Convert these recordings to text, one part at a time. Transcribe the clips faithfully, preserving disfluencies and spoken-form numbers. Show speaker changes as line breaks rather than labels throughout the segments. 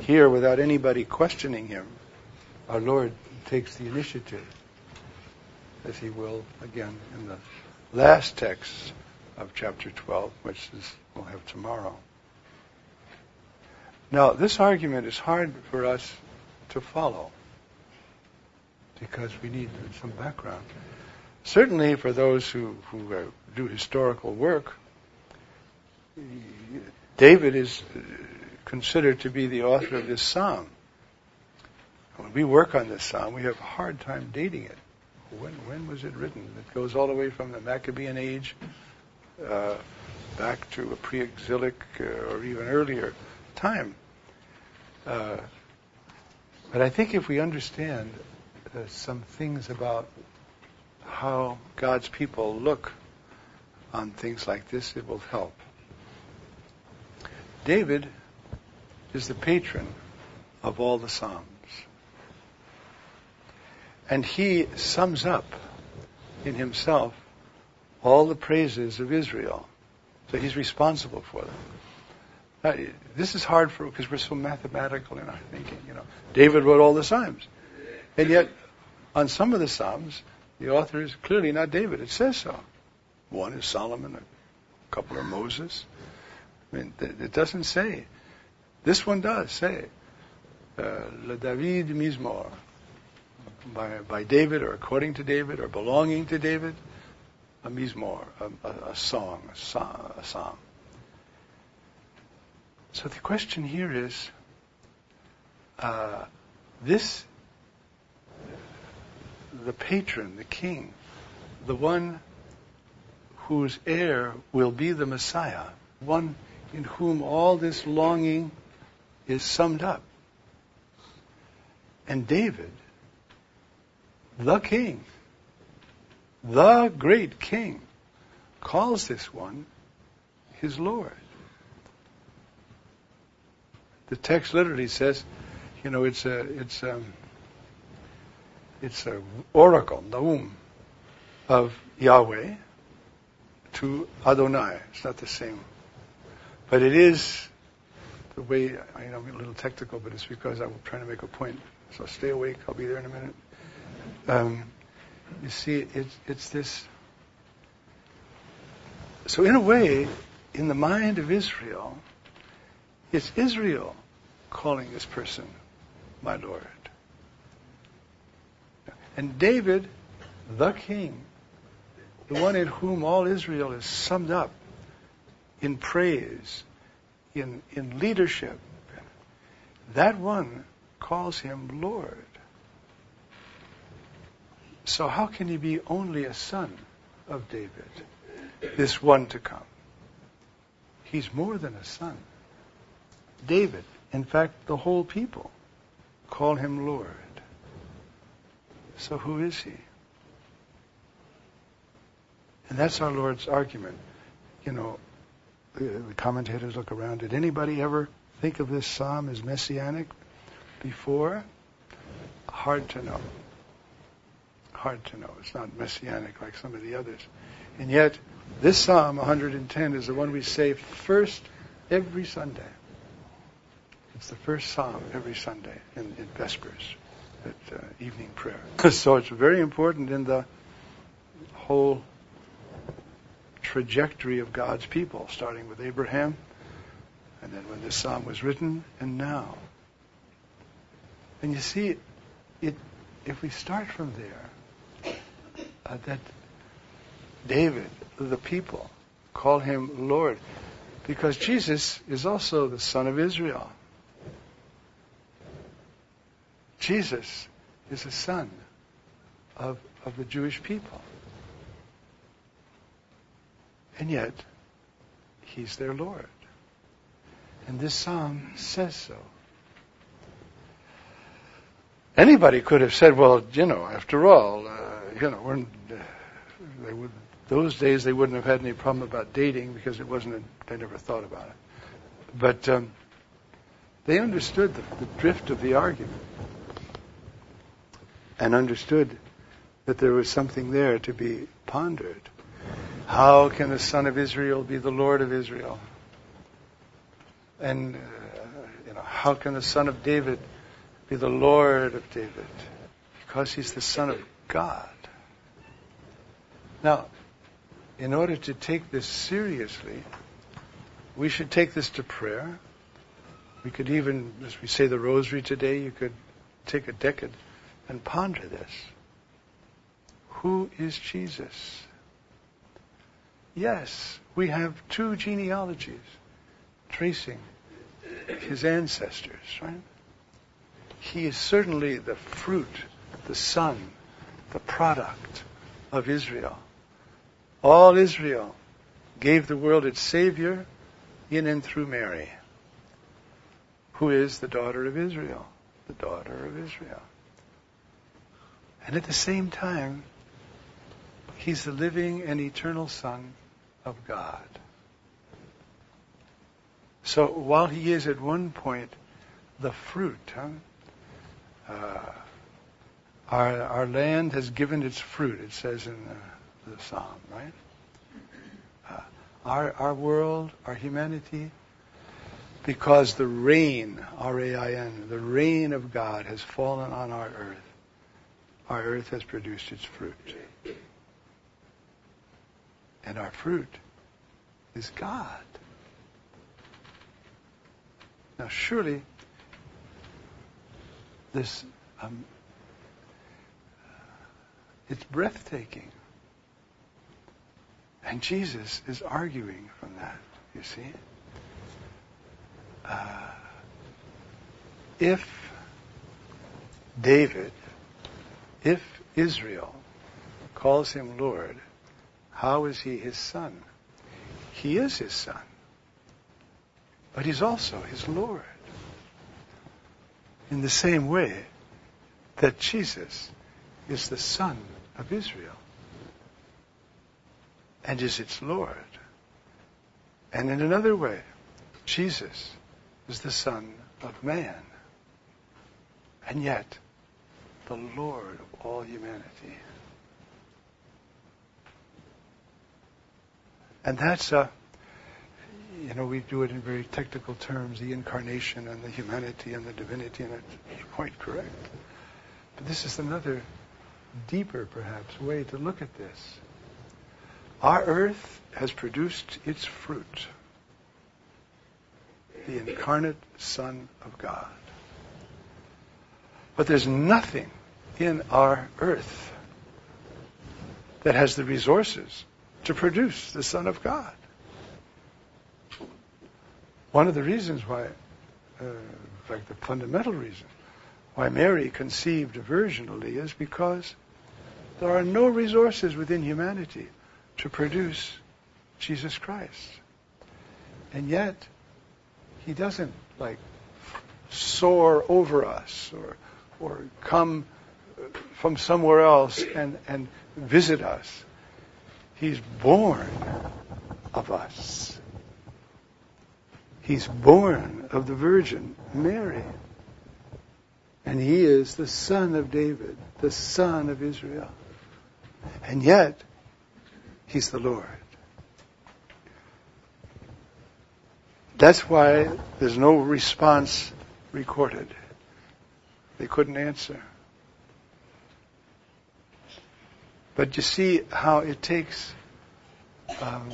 here, without anybody questioning him, our Lord takes the initiative, as he will again in the last text of chapter twelve, which is, we'll have tomorrow. Now, this argument is hard for us to follow because we need some background. Certainly for those who, who uh, do historical work, David is considered to be the author of this psalm. When we work on this psalm, we have a hard time dating it. When when was it written? It goes all the way from the Maccabean age uh, back to a pre-exilic uh, or even earlier time. Uh, but I think if we understand uh, some things about how God's people look on things like this, it will help. David is the patron of all the Psalms. And he sums up in himself all the praises of Israel. So he's responsible for them. Now, this is hard for because we're so mathematical in our thinking. You know, David wrote all the Psalms, and yet on some of the Psalms, the author is clearly not David. It says so. One is Solomon, a couple are Moses. I mean, it doesn't say. This one does say, uh, Le David Mizmor, by, by David or according to David or belonging to David, a Mizmor, a, a, a song, a song, a psalm. So the question here is, uh, this, the patron, the king, the one whose heir will be the Messiah, one in whom all this longing is summed up. And David, the king, the great king, calls this one his Lord. The text literally says, you know, it's a it's a it's a oracle, Naum, of Yahweh to Adonai. It's not the same, but it is the way. I know I'm a little technical, but it's because I'm trying to make a point. So stay awake. I'll be there in a minute. Um, you see, it's it's this. So in a way, in the mind of Israel, it's Israel calling this person my Lord. And David, the king, the one in whom all Israel is summed up in praise, in, in leadership, that one calls him Lord. So how can he be only a son of David, this one to come? He's more than a son. David, in fact, the whole people call him Lord. So who is he? And that's our Lord's argument. You know, the, the commentators look around. Did anybody ever think of this psalm as messianic before? Hard to know. Hard to know. It's not messianic like some of the others. And yet, this Psalm one hundred ten is the one we say first every Sunday. It's the first Psalm every Sunday in, in Vespers, at uh, evening prayer. So it's very important in the whole trajectory of God's people, starting with Abraham, and then when this Psalm was written, and now. And you see, it, if we start from there, uh, that David, the people, call him Lord, because Jesus is also the Son of Israel. Jesus is a son of, of the Jewish people. And yet, he's their Lord. And this psalm says so. Anybody could have said, well, you know, after all, uh, you know, we're, uh, they would, those days they wouldn't have had any problem about dating because it wasn't, a, they never thought about it. But um, they understood the, the drift of the argument and understood that there was something there to be pondered. How can the Son of Israel be the Lord of Israel? And, uh, you know, know, how can the Son of David be the Lord of David? Because he's the Son of God. Now, in order to take this seriously, we should take this to prayer. We could even, as we say the rosary today, you could take a decade and ponder this. Who is Jesus? Yes, we have two genealogies tracing his ancestors, right? He is certainly the fruit, the son, the product of Israel. All Israel gave the world its Savior in and through Mary, who is the daughter of Israel, the daughter of Israel. And at the same time, he's the living and eternal Son of God. So while he is at one point the fruit, huh? uh, our, our land has given its fruit, it says in the, the psalm, right? Uh, our, our world, our humanity, because the rain, R A I N, the rain of God has fallen on our earth, our earth has produced its fruit. And our fruit is God. Now surely this, um, it's breathtaking. And Jesus is arguing from that, you see. Uh, if David, if Israel calls him Lord, how is he his son? He is his son. But he's also his Lord. In the same way that Jesus is the Son of Israel and is its Lord. And in another way, Jesus is the Son of Man and yet the Lord of all humanity. And that's a, you know, we do it in very technical terms, the incarnation and the humanity and the divinity, and it's quite correct. But this is another deeper, perhaps, way to look at this. Our earth has produced its fruit, the incarnate Son of God. But there's nothing in our earth that has the resources to produce the Son of God. One of the reasons why, uh, in fact, the fundamental reason why Mary conceived virginally is because there are no resources within humanity to produce Jesus Christ. And yet, he doesn't like soar over us or or come from somewhere else and, and visit us. He's born of us. He's born of the Virgin Mary. And he is the Son of David, the Son of Israel. And yet, he's the Lord. That's why there's no response recorded. They couldn't answer. But you see how it takes um,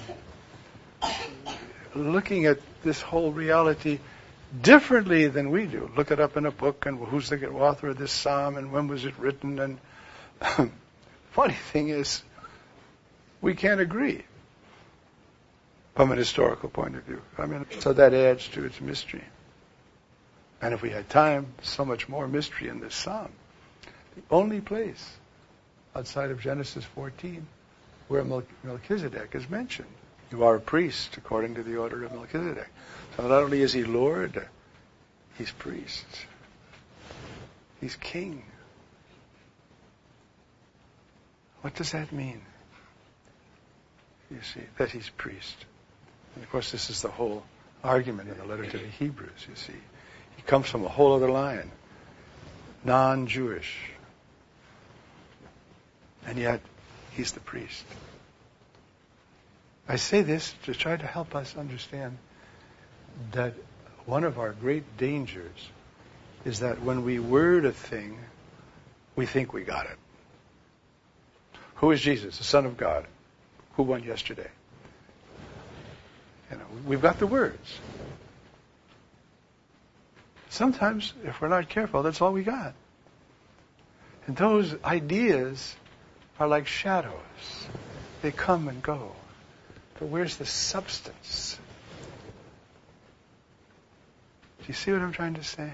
looking at this whole reality differently than we do. Look it up in a book, and who's the author of this psalm, and when was it written? And um, funny thing is, we can't agree from an historical point of view. I mean, so that adds to its mystery. And if we had time, so much more mystery in this psalm. The only place outside of Genesis fourteen where Melchizedek is mentioned. You are a priest according to the order of Melchizedek. So not only is he Lord, he's priest. He's king. What does that mean? You see, that he's priest. And of course, this is the whole argument in the letter to the Hebrews, you see. He comes from a whole other line, non-Jewish. And yet, he's the priest. I say this to try to help us understand that one of our great dangers is that when we word a thing, we think we got it. Who is Jesus, the Son of God? Who won yesterday? You know, we've got the words. Sometimes, if we're not careful, that's all we got. And those ideas are like shadows. They come and go. But where's the substance? Do you see what I'm trying to say?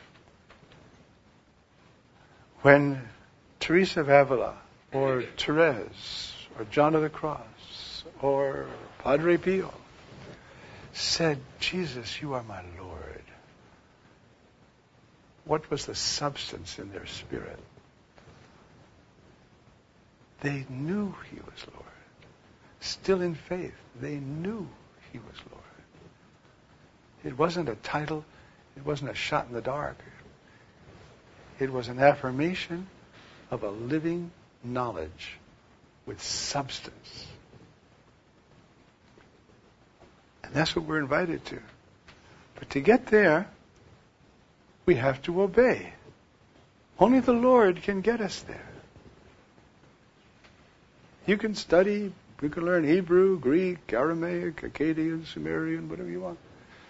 When Teresa of Avila, or Therese, or John of the Cross, or Padre Pio said, Jesus, you are my Lord, what was the substance in their spirit? They knew he was Lord. Still in faith, they knew he was Lord. It wasn't a title. It wasn't a shot in the dark. It was an affirmation of a living knowledge with substance. And that's what we're invited to. But to get there, we have to obey. Only the Lord can get us there. You can study, you can learn Hebrew, Greek, Aramaic, Akkadian, Sumerian, whatever you want.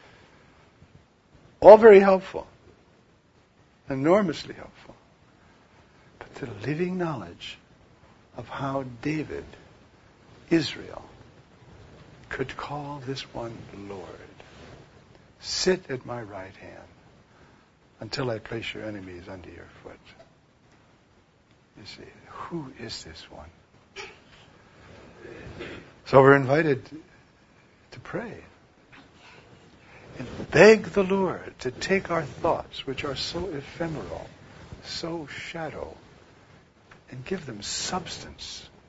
All very helpful. Enormously helpful. But the living knowledge of how David, Israel, could call this one Lord. Sit at my right hand until I place your enemies under your foot. You see, who is this one? So we're invited to pray and beg the Lord to take our thoughts, which are so ephemeral, so shadow, and give them substance